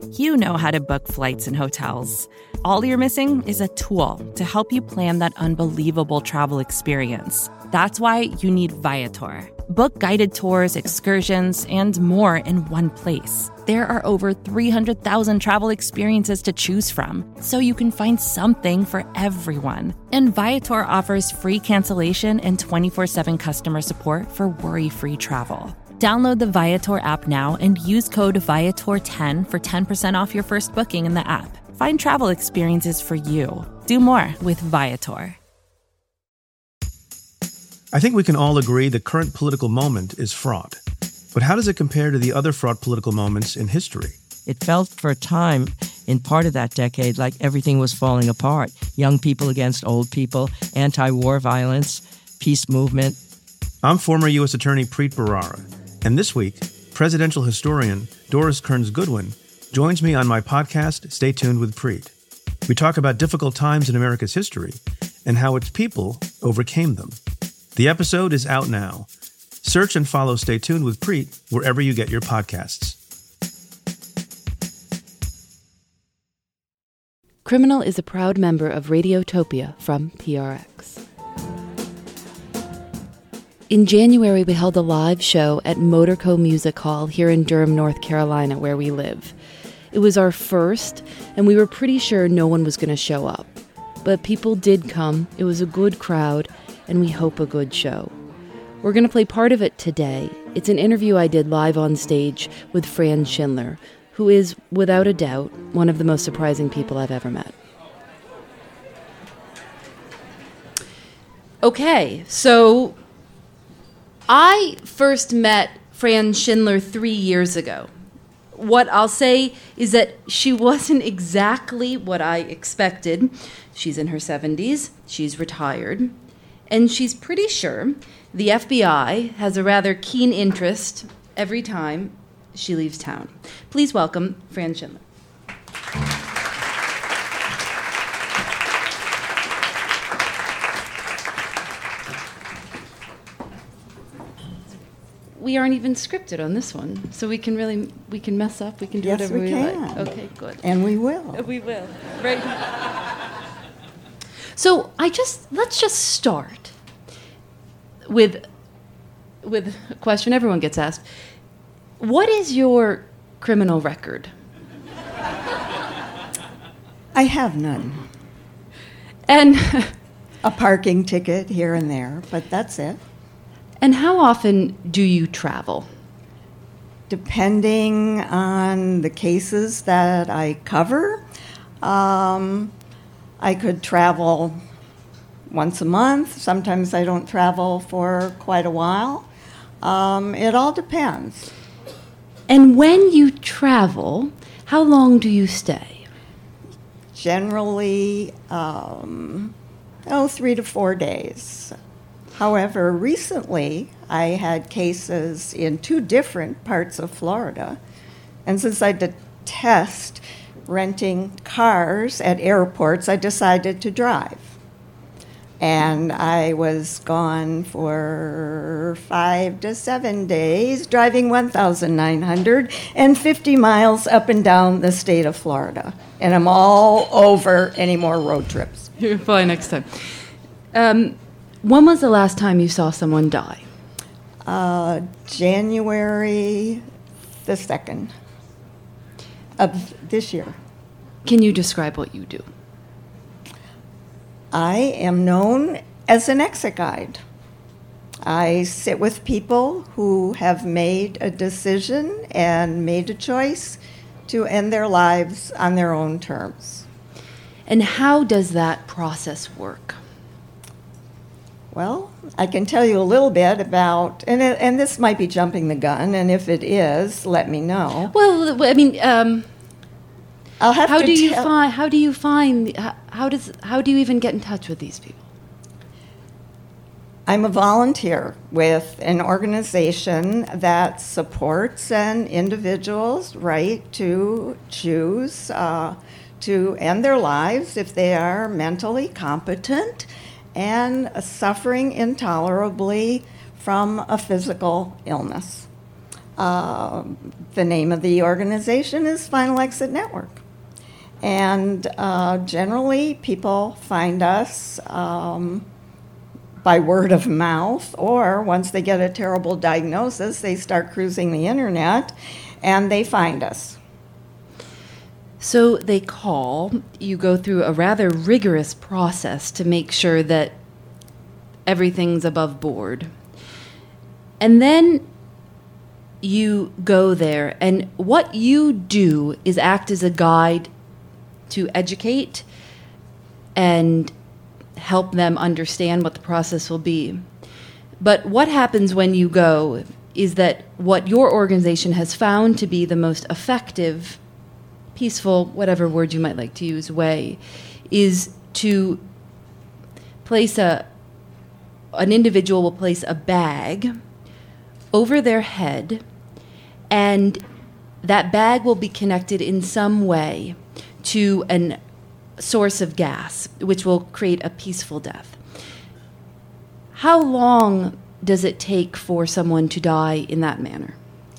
You know how to book flights and hotels. All you're missing is a tool to help you plan that unbelievable travel experience. That's why you need Viator. Book guided tours, excursions, and more in one place. There are over 300,000 travel experiences to choose from, so you can find something for everyone. And Viator offers free cancellation and 24/7 customer support for worry-free travel. Download the Viator app now and use code Viator10 for 10% off your first booking in the app. Find travel experiences for you. Do more with Viator. I think we can all agree the current political moment is fraught. But how does it compare to the other fraught political moments in history? It felt for a time, in part of that decade, like everything was falling apart. Young people against old people, anti-war violence, peace movement. I'm former U.S. Attorney Preet Bharara, and this week, presidential historian Doris Kearns Goodwin joins me on my podcast, Stay Tuned with Preet. We talk about difficult times in America's history and how its people overcame them. The episode is out now. Search and follow Stay Tuned with Preet wherever you get your podcasts. Criminal is a proud member of Radiotopia from PRX. In January, we held a live show at Motorco Music Hall here in Durham, North Carolina, where we live. It was our first, and we were pretty sure no one was going to show up. But people did come. It was a good crowd, and we hope a good show. We're going to play part of it today. It's an interview I did live on stage with Fran Schindler, who is, without a doubt, one of the most surprising people I've ever met. Okay, so I first met Fran Schindler 3 years ago. What I'll say is that she wasn't exactly what I expected. She's in her 70s, she's retired, and she's pretty sure the FBI has a rather keen interest every time she leaves town. Please welcome Fran Schindler. We aren't even scripted on this one, so we can mess up, we can do whatever we like. Okay, good. And we will. We will, right? So let's just start with a question everyone gets asked. What is your criminal record? I have none. And a parking ticket here and there, but that's it. And how often do you travel? Depending on the cases that I cover, I could travel once a month. Sometimes I don't travel for quite a while. It all depends. And when you travel, how long do you stay? Generally, 3 to 4 days. However, recently I had cases in 2 different parts of Florida, and since I detest renting cars at airports, I decided to drive. And I was gone for 5 to 7 days, driving 1,950 miles up and down the state of Florida. And I'm all over any more road trips. You're fine next time. When was the last time you saw someone die? January the 2nd of this year. Can you describe what you do? I am known as an exit guide. I sit with people who have made a decision and made a choice to end their lives on their own terms. And how does that process work? Well, I can tell you a little bit about, and this might be jumping the gun, and if it is, let me know. Well, I mean, I'll have how to do you find? How do you find? How do you even get in touch with these people? I'm a volunteer with an organization that supports an individual's right to choose to end their lives if they are mentally competent and suffering intolerably from a physical illness. The name of the organization is Final Exit Network. And generally, people find us by word of mouth, or once they get a terrible diagnosis, they start cruising the internet and they find us. So they call, you go through a rather rigorous process to make sure that everything's above board. And then you go there, and what you do is act as a guide to educate and help them understand what the process will be. But what happens when you go is that what your organization has found to be the most effective, peaceful, whatever word you might like to use, way, is to place an individual will place a bag over their head, and that bag will be connected in some way to a source of gas, which will create a peaceful death. How long does it take for someone to die in that manner?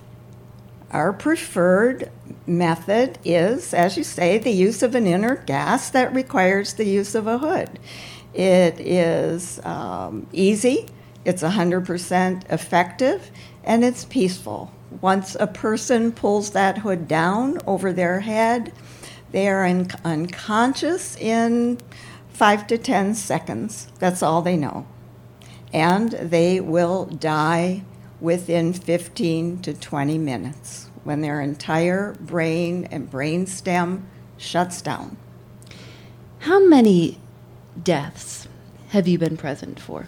Our preferred method is, as you say, the use of an inert gas that requires the use of a hood. It is easy, it's 100% effective, and it's peaceful. Once a person pulls that hood down over their head, they are unconscious in 5 to 10 seconds. That's all they know. And they will die within 15 to 20 minutes when their entire brain and brain stem shuts down. How many deaths have you been present for?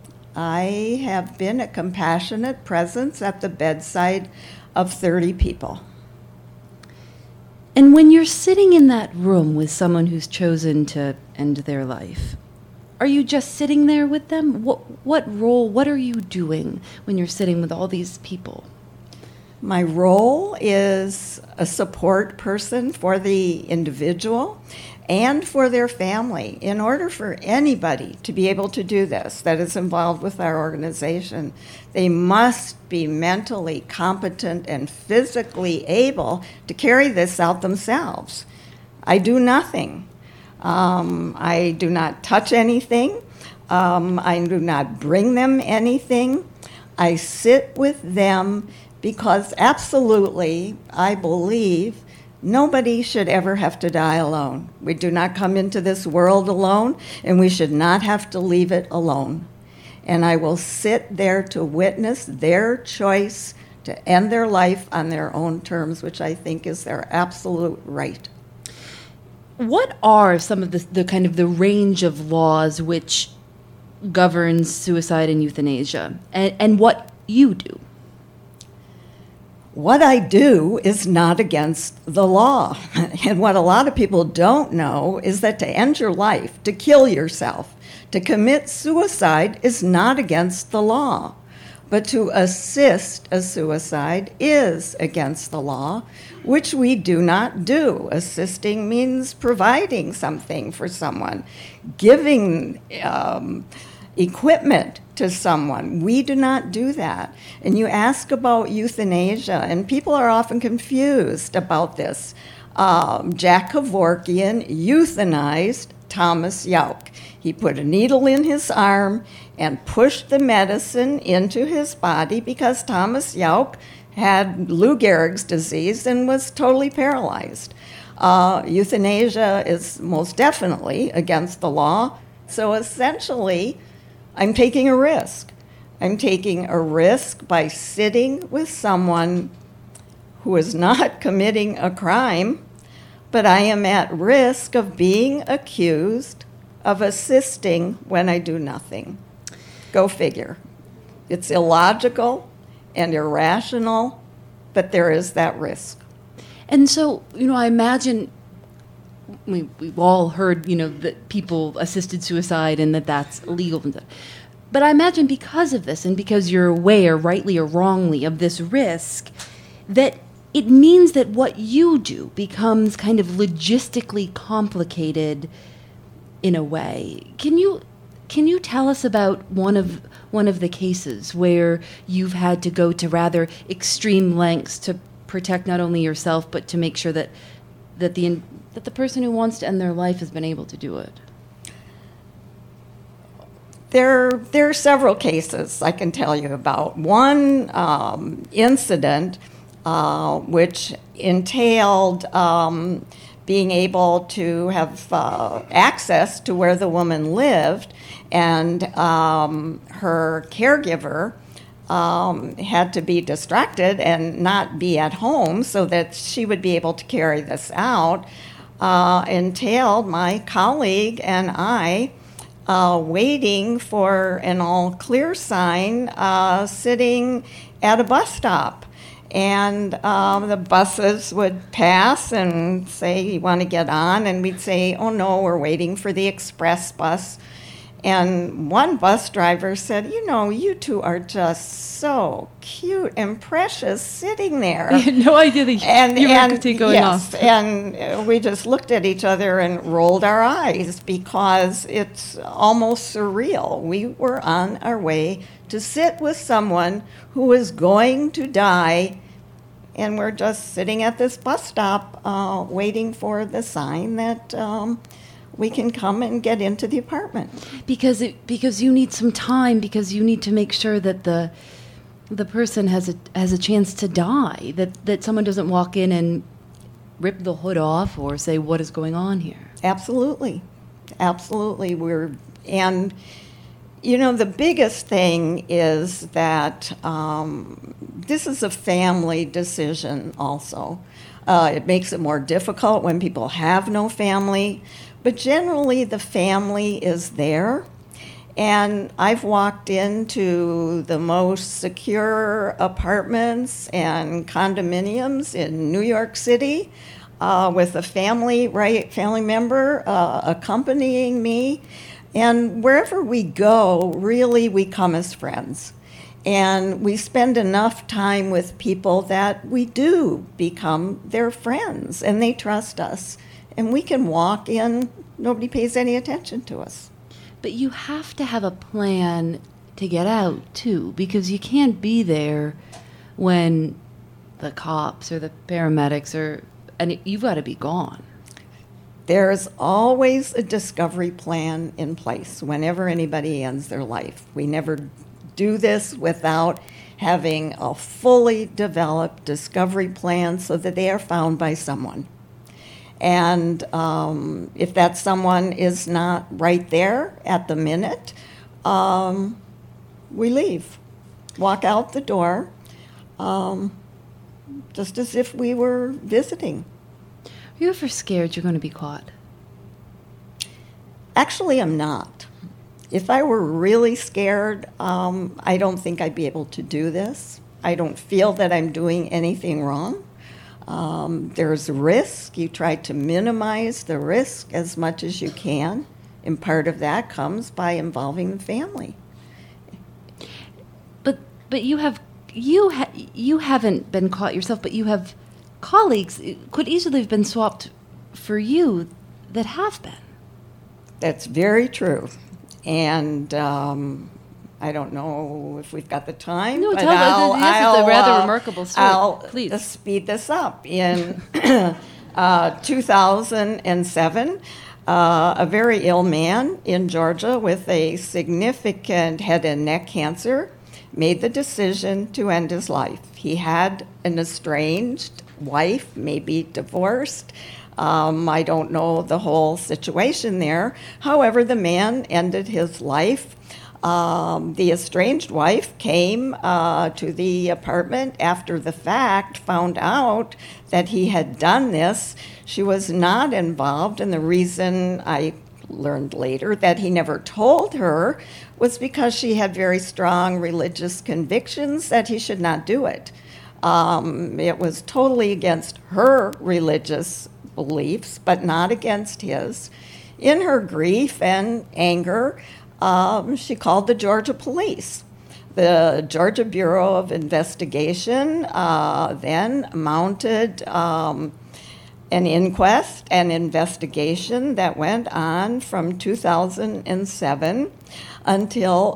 I have been a compassionate presence at the bedside of 30 people. And when you're sitting in that room with someone who's chosen to end their life, are you just sitting there with them? What role, what are you doing when you're sitting with all these people? My role is a support person for the individual and for their family. In order for anybody to be able to do this that is involved with our organization, they must be mentally competent and physically able to carry this out themselves. I do nothing. I do not touch anything. I do not bring them anything. I sit with them because absolutely, I believe, nobody should ever have to die alone. We do not come into this world alone, and we should not have to leave it alone. And I will sit there to witness their choice to end their life on their own terms, which I think is their absolute right. What are some of the kind of the range of laws which governs suicide and euthanasia, and what you do? What I do is not against the law. And what a lot of people don't know is that to end your life, to kill yourself, to commit suicide is not against the law. But to assist a suicide is against the law, which we do not do. Assisting means providing something for someone, giving equipment to someone. We do not do that. And you ask about euthanasia, and people are often confused about this. Jack Kevorkian euthanized Thomas Yauch. He put a needle in his arm and pushed the medicine into his body because Thomas Yauch had Lou Gehrig's disease and was totally paralyzed. Euthanasia is most definitely against the law. So essentially, I'm taking a risk. I'm taking a risk by sitting with someone who is not committing a crime, but I am at risk of being accused of assisting when I do nothing. Go figure. It's illogical and irrational, but there is that risk. And so, I imagine we've all heard, that people assisted suicide and that's illegal. But I imagine because of this and because you're aware, rightly or wrongly, of this risk, that it means that what you do becomes kind of logistically complicated in a way. Can you Can you tell us about one of the cases where you've had to go to rather extreme lengths to protect not only yourself but to make sure that the person who wants to end their life has been able to do it? There are several cases I can tell you about. One incident which entailed being able to have access to where the woman lived, and her caregiver had to be distracted and not be at home so that she would be able to carry this out, entailed my colleague and I waiting for an all clear sign sitting at a bus stop. And the buses would pass and say, "You want to get on?" And we'd say, "Oh, no, we're waiting for the express bus." And one bus driver said, "You know, you two are just so cute and precious sitting there." I had no idea that you were going yes, off. And we just looked at each other and rolled our eyes because it's almost surreal. We were on our way to sit with someone who was going to die, and we're just sitting at this bus stop waiting for the sign that we can come and get into the apartment. Because you need some time, because you need to make sure that the person has a chance to die, that someone doesn't walk in and rip the hood off or say, "What is going on here?" Absolutely. And you know, the biggest thing is that this is a family decision also. It makes it more difficult when people have no family, but generally the family is there. And I've walked into the most secure apartments and condominiums in New York City with a family member accompanying me. And wherever we go, really, we come as friends. And we spend enough time with people that we do become their friends, and they trust us. And we can walk in, nobody pays any attention to us. But you have to have a plan to get out, too, because you can't be there when the cops or the paramedics and you've got to be gone. There's always a discovery plan in place whenever anybody ends their life. We never do this without having a fully developed discovery plan so that they are found by someone. And if that someone is not right there at the minute, we leave, walk out the door, just as if we were visiting. Are you ever scared you're going to be caught? Actually, I'm not. If I were really scared, I don't think I'd be able to do this. I don't feel that I'm doing anything wrong. There's risk. You try to minimize the risk as much as you can, and part of that comes by involving the family. But you haven't been caught yourself, but you have colleagues. It could easily have been swapped for you that have been. That's very true. And I don't know if we've got the time. No, but this is a rather remarkable story. Please. Let's speed this up. In 2007, a very ill man in Georgia with a significant head and neck cancer made the decision to end his life. He had an estranged wife, maybe divorced. I don't know the whole situation there. However, the man ended his life. The estranged wife came to the apartment after the fact, found out that he had done this. She was not involved, and the reason I learned later that he never told her was because she had very strong religious convictions that he should not do it. It was totally against her religious beliefs, but not against his. In her grief and anger, she called the Georgia police. The Georgia Bureau of Investigation then mounted an inquest, an investigation that went on from 2007 until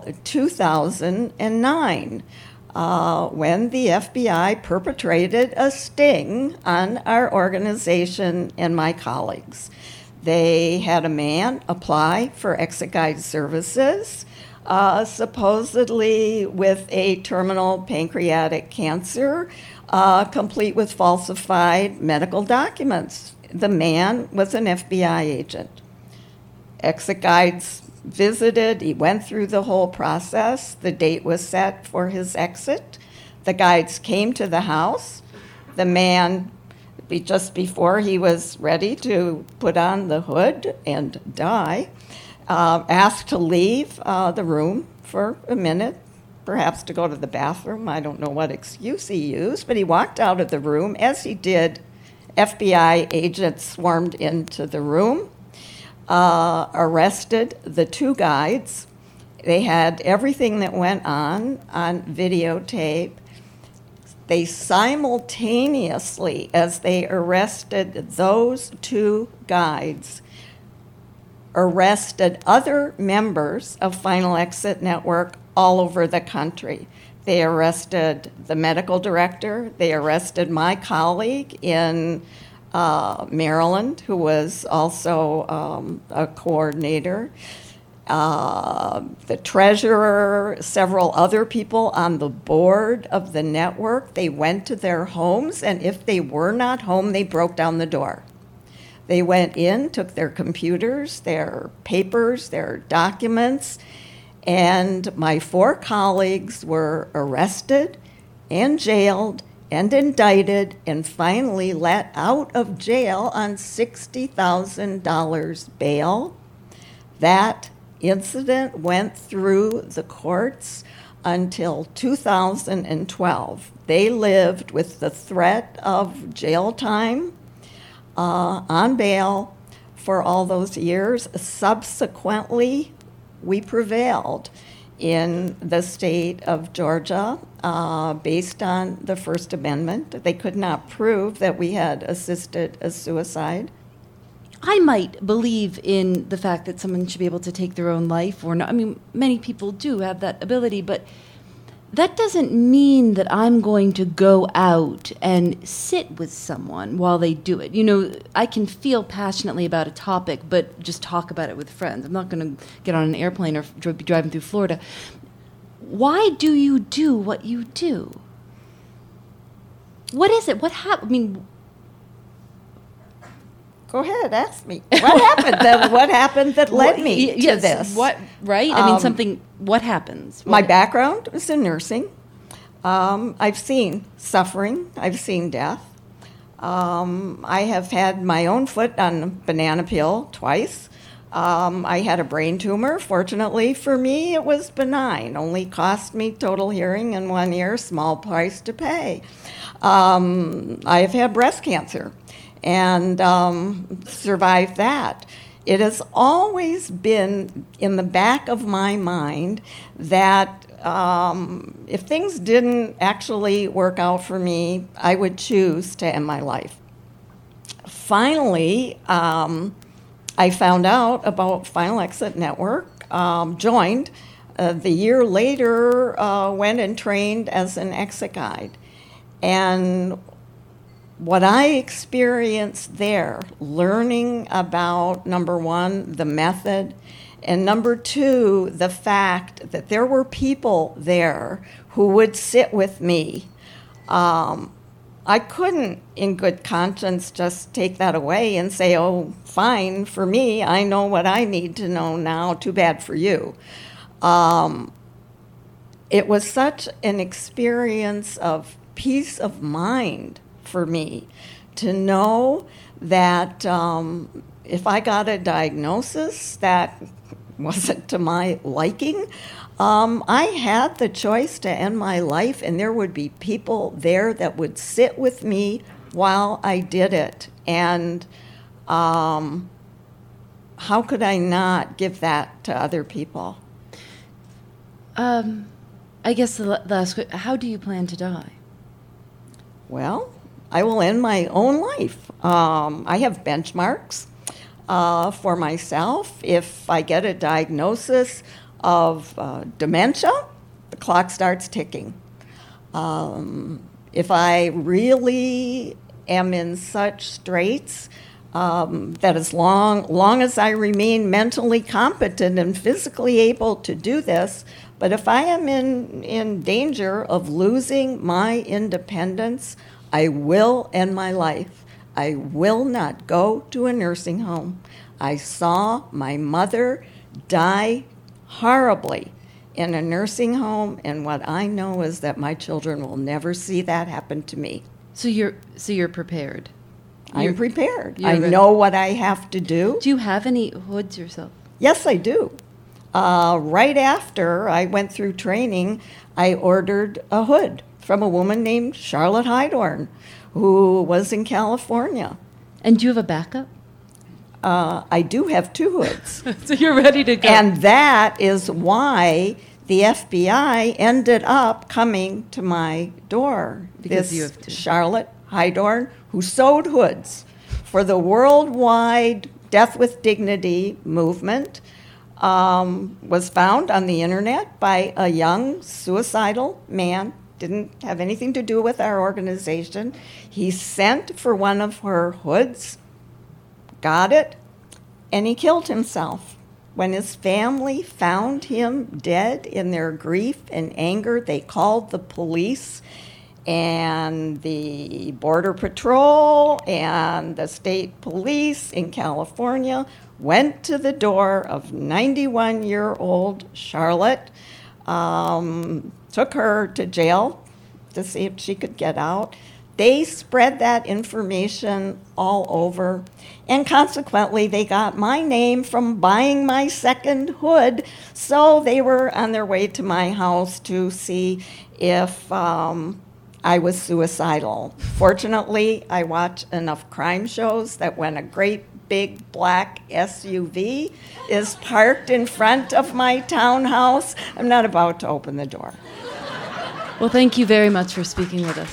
2009, when the FBI perpetrated a sting on our organization and my colleagues. They had a man apply for exit guide services, supposedly with a terminal pancreatic cancer, complete with falsified medical documents. The man was an FBI agent. Exit guides visited, he went through the whole process. The date was set for his exit. The guides came to the house. The man, just before he was ready to put on the hood and die, asked to leave the room for a minute, perhaps to go to the bathroom. I don't know what excuse he used, but he walked out of the room. As he did, FBI agents swarmed into the room, arrested the two guides. They had everything that went on videotape. They simultaneously, as they arrested those two guides, arrested other members of Final Exit Network all over the country. They arrested the medical director. They arrested my colleague in Maryland, who was also a coordinator. The treasurer, several other people on the board of the network. They went to their homes, and if they were not home, they broke down the door. They went in, took their computers, their papers, their documents, and my four colleagues were arrested and jailed and indicted and finally let out of jail on $60,000 bail. That incident went through the courts until 2012. They lived with the threat of jail time on bail for all those years. Subsequently, we prevailed in the state of Georgia based on the First Amendment. They could not prove that we had assisted a suicide. I might believe in the fact that someone should be able to take their own life or not. I mean, many people do have that ability, but that doesn't mean that I'm going to go out and sit with someone while they do it. You know, I can feel passionately about a topic, but just talk about it with friends. I'm not going to get on an airplane or be driving through Florida. Why do you do what you do? What is it? What happened? I mean, go ahead, ask me. What happened? What happened that led me to this? What, right? I mean, something, what happens? My background is in nursing. I've seen suffering. I've seen death. I have had my own foot on a banana peel twice. I had a brain tumor. Fortunately for me, it was benign. Only cost me total hearing in 1 year, small price to pay. I have had breast cancer and survived that. It has always been in the back of my mind that if things didn't actually work out for me, I would choose to end my life. Finally, I found out about Final Exit Network, joined. The year later, went and trained as an exit guide. And what I experienced there, learning about, number one, the method, and number two, the fact that there were people there who would sit with me. I couldn't, in good conscience, just take that away and say, oh, fine, for me, I know what I need to know now, too bad for you. It was such an experience of peace of mind for me to know that if I got a diagnosis that wasn't to my liking, I had the choice to end my life, and there would be people there that would sit with me while I did it. And how could I not give that to other people? I guess the last question, how do you plan to die? Well, I will end my own life. I have benchmarks for myself. If I get a diagnosis of dementia, the clock starts ticking. If I really am in such straits that as long as I remain mentally competent and physically able to do this, but if I am in danger of losing my independence, I will end my life. I will not go to a nursing home. I saw my mother die horribly in a nursing home, and what I know is that my children will never see that happen to me. So you're prepared. I'm prepared. I know what I have to do. Do you have any hoods yourself? Yes, I do. Right after I went through training, I ordered a hood from a woman named Charlotte Hydorn, who was in California. And do you have a backup? I do have 2 hoods. So you're ready to go. And that is why the FBI ended up coming to my door. Because this you have to. Charlotte Hydorn, who sewed hoods for the worldwide Death with Dignity movement, was found on the internet by a young suicidal man. Didn't have anything to do with our organization. He sent for one of her hoods, got it, and he killed himself. When his family found him dead in their grief and anger, they called the police, and the Border Patrol and the state police in California went to the door of 91-year-old Charlotte, took her to jail to see if she could get out. They spread that information all over, and consequently, they got my name from buying my second hood, so they were on their way to my house to see if I was suicidal. Fortunately, I watch enough crime shows that when a great big black SUV is parked in front of my townhouse, I'm not about to open the door. Well, thank you very much for speaking with us.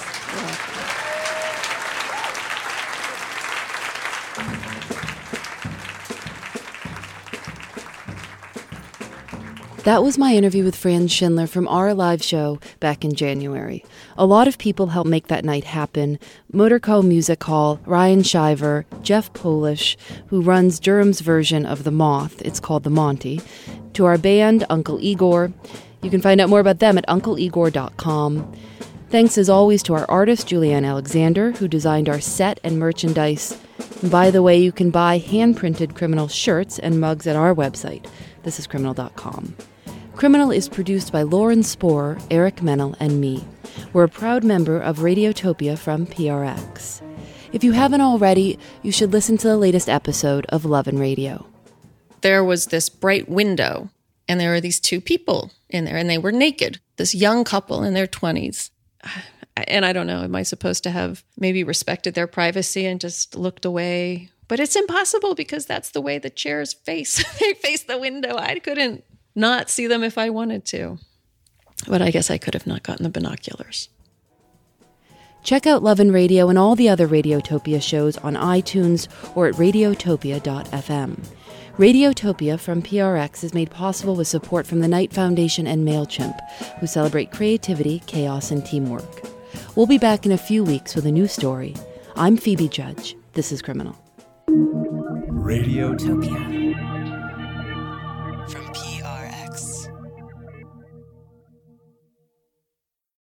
That was my interview with Fran Schindler from our live show back in January. A lot of people helped make that night happen. Motorco Music Hall, Ryan Shiver, Jeff Polish, who runs Durham's version of The Moth, it's called The Monty, to our band, Uncle Igor. You can find out more about them at uncleigor.com. Thanks as always to our artist, Julianne Alexander, who designed our set and merchandise. And by the way, you can buy hand-printed Criminal shirts and mugs at our website. This is criminal.com. Criminal is produced by Lauren Sporer, Eric Mennel, and me. We're a proud member of Radiotopia from PRX. If you haven't already, you should listen to the latest episode of Love and Radio. There was this bright window, and there were these 2 people in there, and they were naked, this young couple in their 20s. And I don't know, am I supposed to have maybe respected their privacy and just looked away? But it's impossible because that's the way the chairs face. They face the window. I couldn't not see them if I wanted to. But I guess I could have not gotten the binoculars. Check out Love and Radio and all the other Radiotopia shows on iTunes or at radiotopia.fm. Radiotopia from PRX is made possible with support from the Knight Foundation and MailChimp, who celebrate creativity, chaos, and teamwork. We'll be back in a few weeks with a new story. I'm Phoebe Judge. This is Criminal. Radiotopia.